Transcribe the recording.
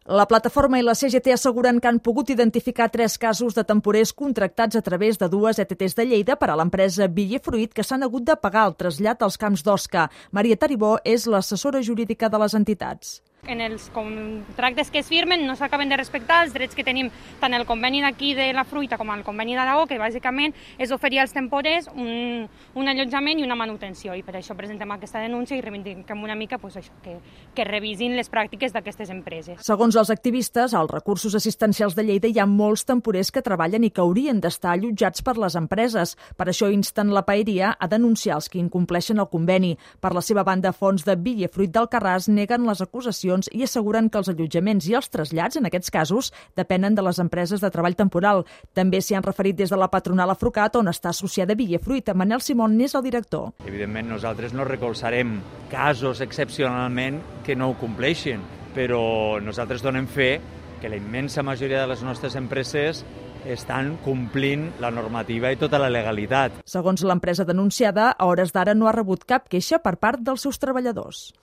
La plataforma i la CGT asseguren que han pogut identificar 3 casos de temporers contractats a través de 2 ETTs de Lleida per a l'empresa Villefruit que s'han hagut de pagar el trasllat als camps d'Osca. Maria Taribó és l'assessora jurídica de les entitats. En els contractes que es firmen no s'acaben de respectar els drets que tenim tant el conveni d'aquí de la fruita com el conveni d'Aragó, que bàsicament és oferir als temporers un allotjament i una manutenció, i per això presentem aquesta denúncia i reivindiquem una mica que revisin les pràctiques d'aquestes empreses. Segons els activistes, als recursos assistencials de Lleida hi ha molts temporers que treballen i que haurien d'estar allotjats per les empreses. Per això insten la paeria a denunciar els que incompleixen el conveni. Per la seva banda, fons de Villefruit d'Alcarràs neguen les acusacions i asseguren que els allotjaments i els trasllats, en aquests casos, depenen de les empreses de treball temporal. També s'hi han referit des de la patronal Afrucat, on està associada Villefruit. Manel Simón n'és el director. Evidentment, nosaltres no recolzarem casos excepcionalment que no ho compleixin, però nosaltres donem fe que la immensa majoria de les nostres empreses estan complint la normativa i tota la legalitat. Segons l'empresa denunciada, a hores d'ara no ha rebut cap queixa per part dels seus treballadors.